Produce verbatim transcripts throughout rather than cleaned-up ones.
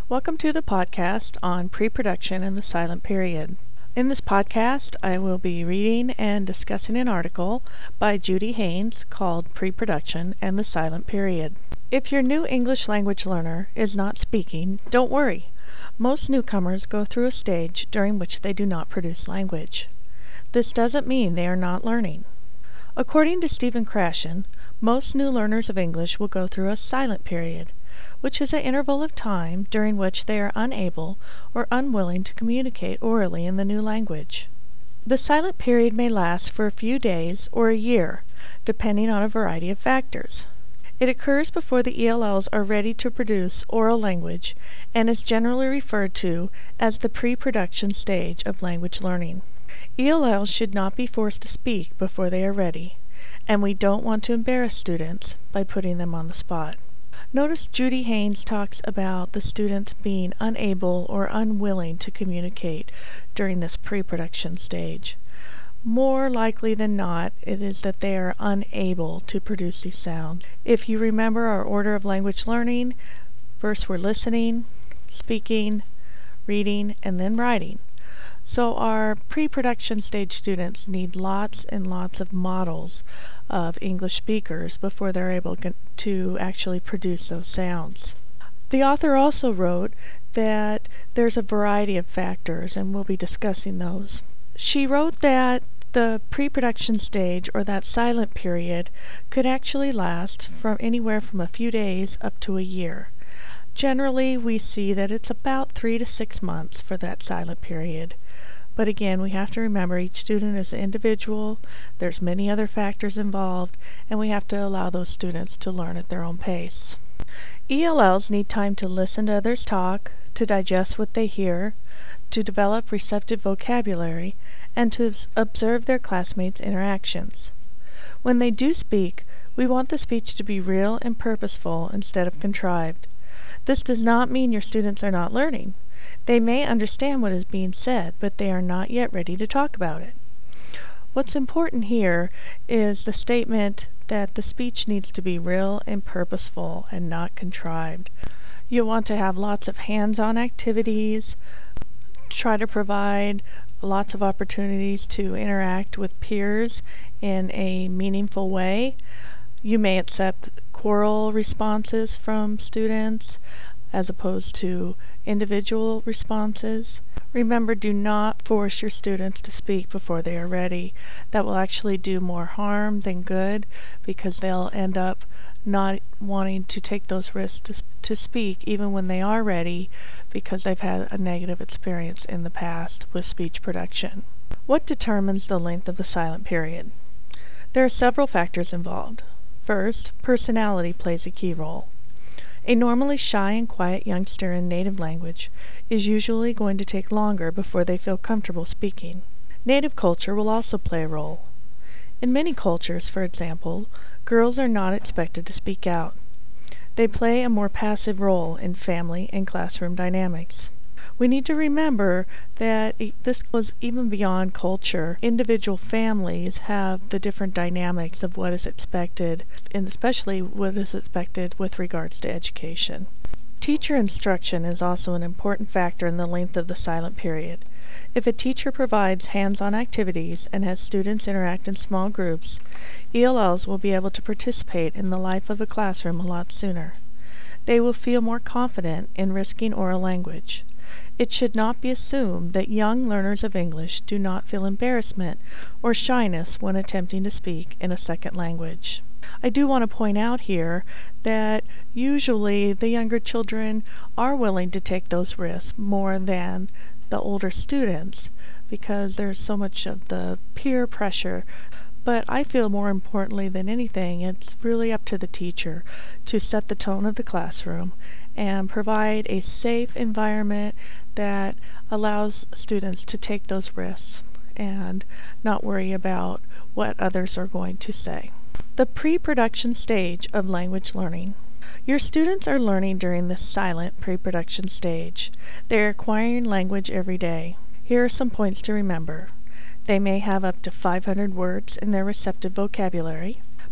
Welcome to the podcast on pre-production and the silent period. In this podcast, I will be reading and discussing an article by Judy Haynes called Pre-Production and the Silent Period. If your new English language learner is not speaking, don't worry. Most newcomers go through a stage during which they do not produce language. This doesn't mean they are not learning. According to Stephen Krashen, most new learners of English will go through a silent period, which is an interval of time during which they are unable or unwilling to communicate orally in the new language. The silent period may last for a few days or a year, depending on a variety of factors. It occurs before the E L Ls are ready to produce oral language and is generally referred to as the pre-production stage of language learning. E L Ls should not be forced to speak before they are ready, and we don't want to embarrass students by putting them on the spot. Notice Judy Haynes talks about the students being unable or unwilling to communicate during this pre-production stage. More likely than not, it is that they are unable to produce these sounds. If you remember our order of language learning, first we're listening, speaking, reading, and then writing. So our pre-production stage students need lots and lots of models of English speakers before they're able to actually produce those sounds. The author also wrote that there's a variety of factors, and we'll be discussing those. She wrote that the pre-production stage, or that silent period, could actually last from anywhere from a few days up to a year. Generally, we see that it's about three to six months for that silent period. But again, we have to remember each student is an individual, there's many other factors involved, and we have to allow those students to learn at their own pace. E L Ls need time to listen to others talk, to digest what they hear, to develop receptive vocabulary, and to observe their classmates' interactions. When they do speak, we want the speech to be real and purposeful instead of contrived. This does not mean your students are not learning. They may understand what is being said, but they are not yet ready to talk about it. What's important here is the statement that the speech needs to be real and purposeful and not contrived. You'll want to have lots of hands-on activities, try to provide lots of opportunities to interact with peers in a meaningful way. You may accept choral responses from students as opposed to individual responses. Remember, do not force your students to speak before they are ready. That will actually do more harm than good, because they'll end up not wanting to take those risks to, to speak even when they are ready, because they've had a negative experience in the past with speech production. What determines the length of the silent period? There are several factors involved. First, personality plays a key role. A normally shy and quiet youngster in native language is usually going to take longer before they feel comfortable speaking. Native culture will also play a role. In many cultures, for example, girls are not expected to speak out. They play a more passive role in family and classroom dynamics. We need to remember that this goes even beyond culture. Individual families have the different dynamics of what is expected, and especially what is expected with regards to education. Teacher instruction is also an important factor in the length of the silent period. If a teacher provides hands-on activities and has students interact in small groups, E L Ls will be able to participate in the life of a classroom a lot sooner. They will feel more confident in risking oral language. It should not be assumed that young learners of English do not feel embarrassment or shyness when attempting to speak in a second language. I do want to point out here that usually the younger children are willing to take those risks more than the older students, because there's so much of the peer pressure. But I feel more importantly than anything, it's really up to the teacher to set the tone of the classroom and provide a safe environment that allows students to take those risks and not worry about what others are going to say. The pre-production stage of language learning. Your students are learning during the silent pre-production stage. They are acquiring language every day. Here are some points to remember. They may have up to five hundred words in their receptive vocabulary,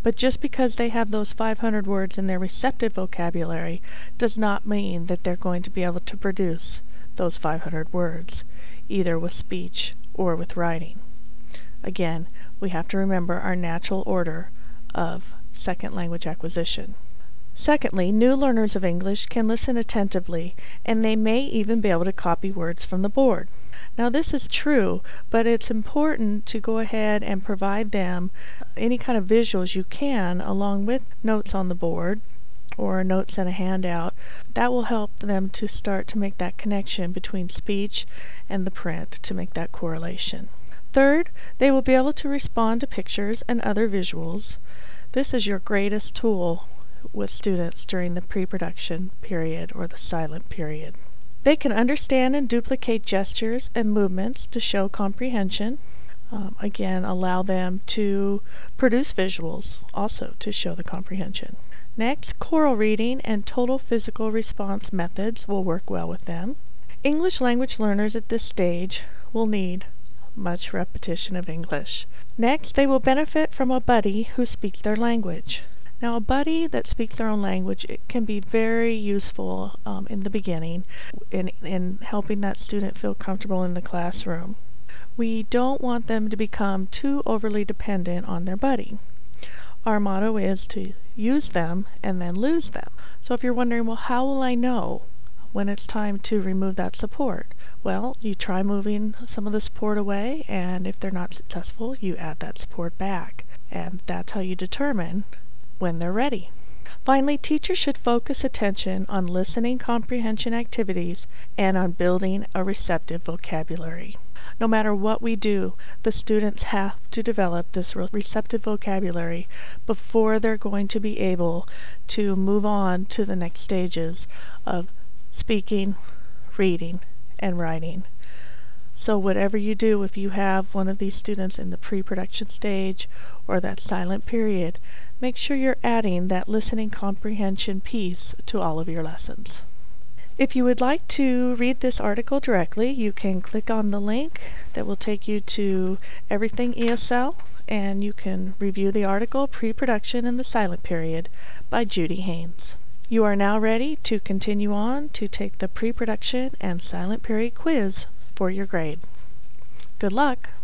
But just because they have those five hundred words in their receptive vocabulary does not mean that they're going to be able to produce those five hundred words, either with speech or with writing. Again, we have to remember our natural order of second language acquisition. Secondly, new learners of English can listen attentively, and they may even be able to copy words from the board. Now this is true, but it's important to go ahead and provide them any kind of visuals you can along with notes on the board or notes in a handout. That will help them to start to make that connection between speech and the print to make that correlation. Third, they will be able to respond to pictures and other visuals. This is your greatest tool with students during the pre-production period or the silent period. They can understand and duplicate gestures and movements to show comprehension. Um, again, allow them to produce visuals also to show the comprehension. Next, choral reading and total physical response methods will work well with them. English language learners at this stage will need much repetition of English. Next, they will benefit from a buddy who speaks their language. Now, a buddy that speaks their own language, it can be very useful um, in the beginning in, in helping that student feel comfortable in the classroom. We don't want them to become too overly dependent on their buddy. Our motto is to use them and then lose them. So if you're wondering, well, how will I know when it's time to remove that support? Well, you try moving some of the support away, and if they're not successful, you add that support back. And that's how you determine when they're ready. Finally, teachers should focus attention on listening comprehension activities and on building a receptive vocabulary. No matter what we do, the students have to develop this re- receptive vocabulary before they're going to be able to move on to the next stages of speaking, reading, and writing. So whatever you do, if you have one of these students in the pre-production stage or that silent period, make sure you're adding that listening comprehension piece to all of your lessons. If you would like to read this article directly, you can click on the link that will take you to Everything E S L, and you can review the article Pre-Production in the Silent Period by Judy Haynes. You are now ready to continue on to take the pre-production and silent period quiz for your grade. Good luck!